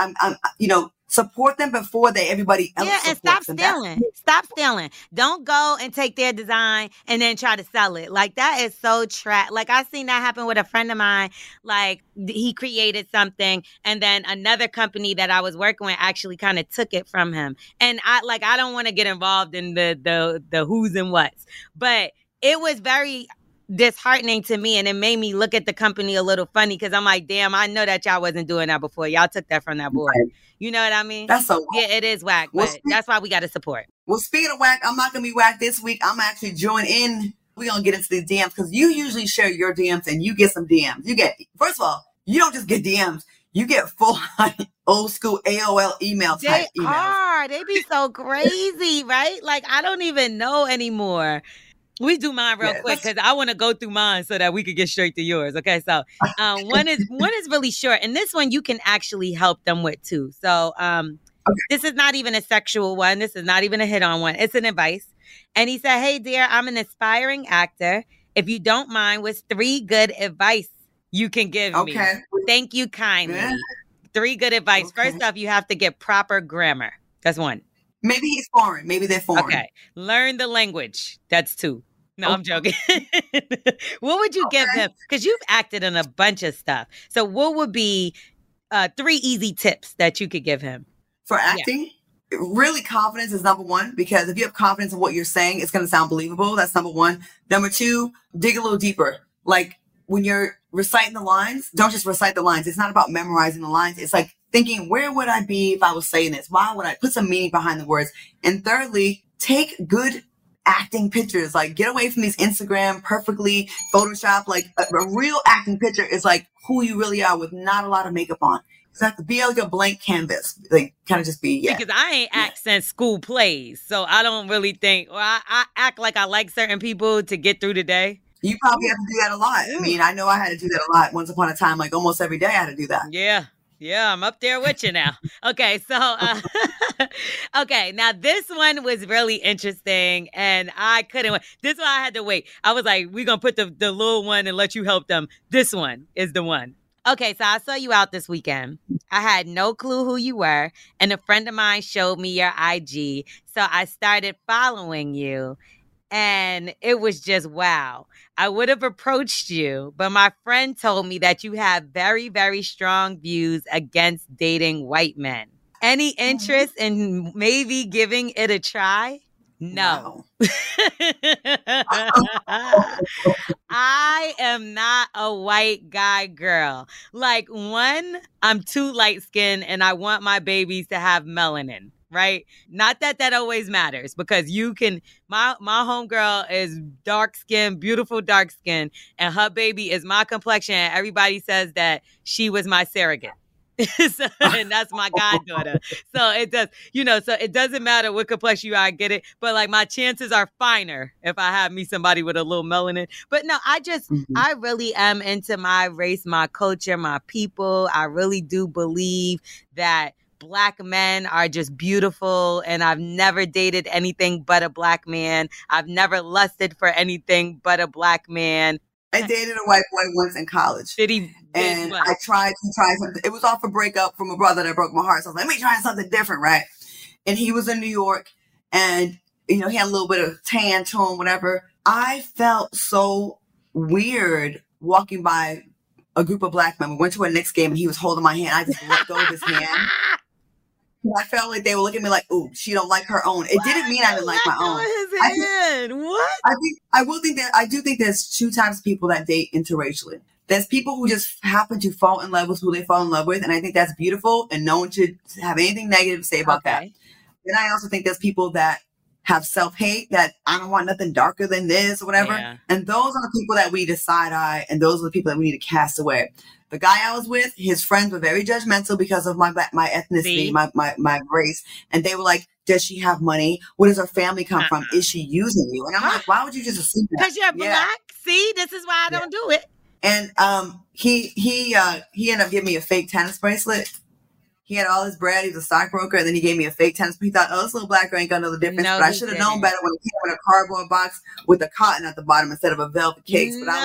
S3: Support them before everybody else.
S2: Yeah, and stop stealing. Stop stealing. Don't go and take their design and then try to sell it. That is so trash. I seen that happen with a friend of mine. He created something, and then another company that I was working with actually kind of took it from him. And I don't want to get involved in the who's and what's, but it was very disheartening to me, and it made me look at the company a little funny because I'm like, damn, I know that y'all wasn't doing that before. Y'all took that from that boy. Right. You know what I mean?
S3: That's so whack.
S2: Yeah, it is whack, but that's why we got to support.
S3: Well, speaking of whack, I'm not going to be whack this week. I'm actually join in. We're going to get into these DMs because you usually share your DMs and you get some DMs. First of all, you don't just get DMs. You get full old school AOL email type emails.
S2: They be so crazy, right? I don't even know anymore. We do mine real quick because I want to go through mine so that we could get straight to yours. Okay, so one is really short, and this one you can actually help them with too. So This is not even a sexual one. This is not even a hit-on one. It's an advice. And he said, hey, dear, I'm an aspiring actor. If you don't mind, what's 3 good advice you can give me? Thank you kindly. Yeah. 3 good advice. Okay. First off, you have to get proper grammar. That's 1.
S3: Maybe he's foreign. Maybe they're foreign.
S2: Okay. Learn the language. That's 2. No, I'm joking. What would you give him? Because you've acted in a bunch of stuff. So what would be 3 easy tips that you could give him?
S3: For acting? Yeah. Really, confidence is number 1, because if you have confidence in what you're saying, it's going to sound believable. That's number 1. Number 2, dig a little deeper. When you're reciting the lines, don't just recite the lines. It's not about memorizing the lines. It's thinking, where would I be if I was saying this? Why would I put some meaning behind the words? And thirdly, take good acting pictures. Like, get away from these Instagram perfectly Photoshop. Like a real acting picture is like who you really are with not a lot of makeup on. Exactly. Be like a blank canvas. Like, kind of just be,
S2: Because I ain't act since school plays. So I don't really think, or I act like I like certain people to get through the day.
S3: You probably have to do that a lot. I mean, I know I had to do that a lot once upon a time. Like almost every day I had to do that.
S2: Yeah, I'm up there with you now. Okay, so, okay, now this one was really interesting, and I couldn't wait. This one I had to wait. I was like, we're going to put the little one and let you help them. This one is the one. Okay, so I saw you out this weekend. I had no clue who you were, and a friend of mine showed me your IG, so I started following you, and it was just wow. I would have approached you, but my friend told me that you have very, very strong views against dating white men. Any interest in maybe giving it a try? No. I am not a white guy girl. Like, one, I'm too light-skinned and I want my babies to have melanin. Right? Not that always matters, because you can, my homegirl is dark skinned, beautiful dark skin, and her baby is my complexion. And everybody says that she was my surrogate. And that's my goddaughter. So it does, so it doesn't matter what complexion you are, I get it. But like, my chances are finer if I have me somebody with a little melanin. But no, I really am into my race, my culture, my people. I really do believe that Black men are just beautiful, and I've never dated anything but a Black man. I've never lusted for anything but a Black man.
S3: I dated a white boy once in college. I tried to try something. It was off a breakup from a brother that broke my heart. So I was like, let me try something different, right? And he was in New York, and he had a little bit of tan to him, whatever. I felt so weird walking by a group of Black men. We went to a Knicks game, and he was holding my hand. I just let go of his hand. I felt like they were looking at me like, "Ooh, she don't like her own." It didn't mean I didn't like my own. I do think there's two types of people that date interracially. There's people who just happen to fall in love with who they fall in love with, and I think that's beautiful, and no one should have anything negative to say about that. And I also think there's people that have self-hate, that I don't want nothing darker than this or whatever. Yeah. And those are the people that we need to side-eye, and those are the people that we need to cast away. The guy I was with, his friends were very judgmental because of my ethnicity, my race. And they were like, does she have money? Where does her family come from? Is she using you? And I'm like, why would you just assume that?
S2: Because you're Black? See, this is why I don't do it.
S3: And he ended up giving me a fake tennis bracelet. He had all his bread. He was a stockbroker. And then he gave me a fake tennis. He thought, this little Black girl ain't got no difference. No, but I should have known better when it came in a cardboard box with a cotton at the bottom instead of a velvet case. But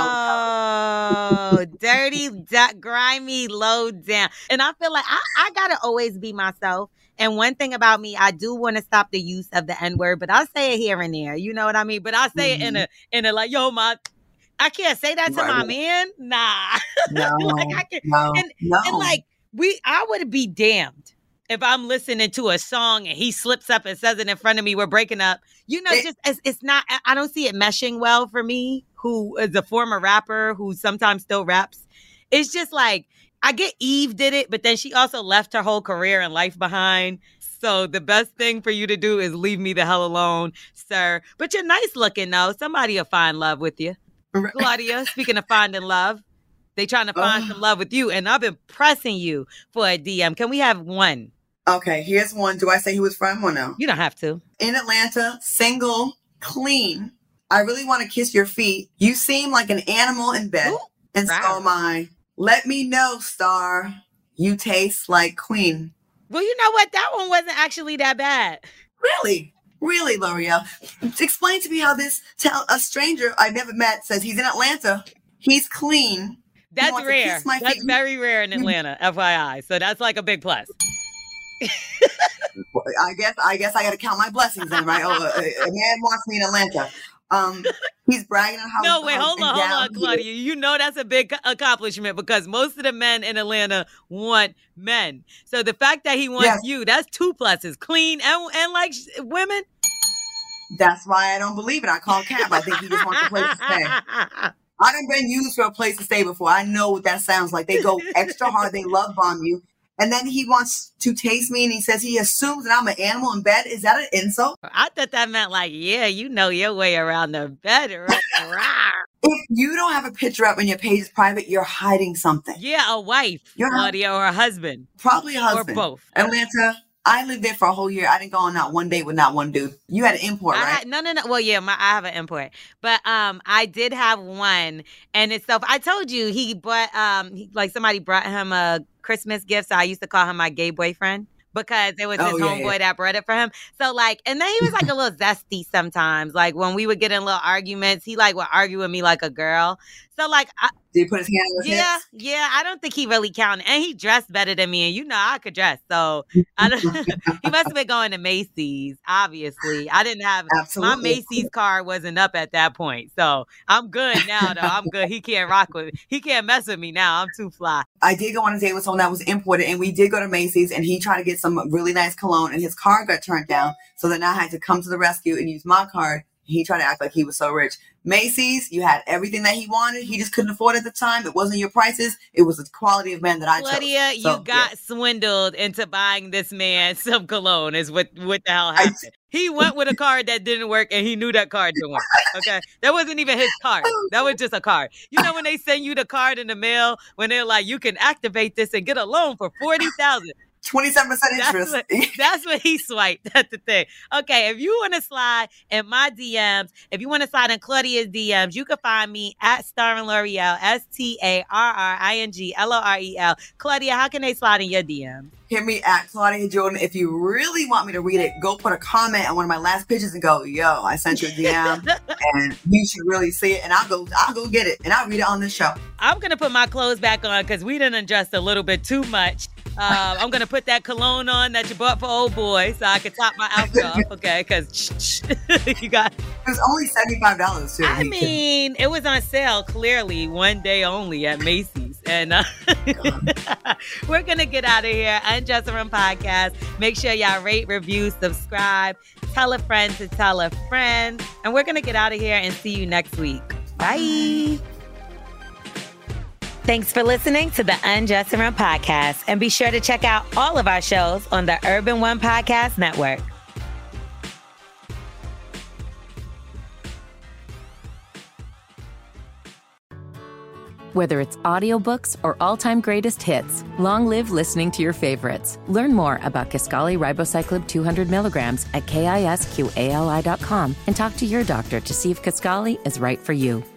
S3: I was
S2: dirty, grimy, low down. And I feel like I got to always be myself. And one thing about me, I do want to stop the use of the N-word, but I'll say it here and there. You know what I mean? But I'll say it in a like, yo, I can't say that to my man. Nah.
S3: No,
S2: like I can, no. And like, I would be damned if I'm listening to a song and he slips up and says it in front of me, we're breaking up. It's not, I don't see it meshing well for me, who is a former rapper who sometimes still raps. It's just like, I get Eve did it, but then she also left her whole career and life behind. So the best thing for you to do is leave me the hell alone, sir. But you're nice looking, though. Somebody will find love with you. Claudia, speaking of finding love, they trying to find some love with you, and I've been pressing you for a DM. Can we have one?
S3: Okay, here's one. Do I say who it's from or no?
S2: You don't have to.
S3: In Atlanta, single, clean. I really want to kiss your feet. You seem like an animal in bed. Ooh, and right. So am I. Let me know, star. You taste like queen.
S2: Well, you know what? That one wasn't actually that bad.
S3: Really? Really, L'Oreal? Explain to me how a stranger I've never met says he's in Atlanta. He's clean.
S2: That's rare. That's very rare in Atlanta, FYI. So that's like a big plus.
S3: I guess I got to count my blessings then, right? A man wants me in Atlanta. He's bragging on how.
S2: No, wait, hold on, Claudia. You know that's a big accomplishment because most of the men in Atlanta want men. So the fact that he wants you, that's 2 pluses. Clean and like women.
S3: That's why I don't believe it. I call Cap. I think he just wants a place to stay. I done been used for a place to stay before. I know what that sounds like. They go extra hard. They love bomb you. And then he wants to taste me and he says he assumes that I'm an animal in bed. Is that an insult?
S2: I thought that meant like, yeah, you know your way around the bed.
S3: If you don't have a picture up and your page is private, you're hiding something.
S2: Yeah, a wife, Claudia, or a husband.
S3: Probably a husband.
S2: Or both.
S3: Atlanta, I lived there for a whole year. I didn't go on not one date with not one dude. You had an import, right?
S2: No. Well, yeah, I have an import. But I did have one. And it's so, I told you, he bought, somebody brought him a Christmas gift. So I used to call him my gay boyfriend, because it was his homeboy that brought it for him. So like, and then he was like a little zesty sometimes. Like when we would get in little arguments, he like would argue with me like a girl. So like,
S3: did he put his hand on his hips?
S2: Yeah. I don't think he really counted. And he dressed better than me. And you know, I could dress. So I don't, he must have been going to Macy's, obviously. I didn't have, my Macy's card wasn't up at that point. So I'm good now, though. I'm good. He can't rock with me. He can't mess with me now. I'm too fly.
S3: I did go on a date with someone that was imported, and we did go to Macy's, and he tried to get some really nice cologne, and his card got turned down. So then I had to come to the rescue and use my card. He tried to act like he was so rich. Macy's, you had everything that he wanted. He just couldn't afford it at the time. It wasn't your prices. It was the quality of man that I chose.
S2: Claudia, you got swindled into buying this man some cologne is what the hell happened. He went with a card that didn't work, and he knew that card didn't work. Okay? That wasn't even his card. That was just a card. You know when they send you the card in the mail, when they're like, you can activate this and get a loan for $40,000.
S3: 27% interest.
S2: That's what he swiped. That's the thing. Okay, if you want to slide in my DMs, if you want to slide in Claudia's DMs, you can find me at Starring L'Oreal, StarringLorel. Claudia, how can they slide in your DMs?
S3: Hit me at Claudia Jordan. If you really want me to read it, go put a comment on one of my last pictures and go, yo, I sent you a DM and you should really see it. And I'll go get it and I'll read it on this show.
S2: I'm going to put my clothes back on because we didn't adjust a little bit too much. I'm going to put that cologne on that you bought for old boy so I can top my outfit off, okay? Because you got...
S3: It was only $75 too.
S2: I mean, it was on sale, clearly, one day only at Macy's. And we're going to get out of here. Unjust Rum Podcast. Make sure y'all rate, review, subscribe. Tell a friend to tell a friend. And we're going to get out of here and see you next week. Bye. Thanks for listening to the Unjust Rum Podcast. And be sure to check out all of our shows on the Urban One Podcast Network.
S1: Whether it's audiobooks or all-time greatest hits, long live listening to your favorites. Learn more about Kisqali Ribociclib 200 milligrams at KISQALI.com and talk to your doctor to see if Kisqali is right for you.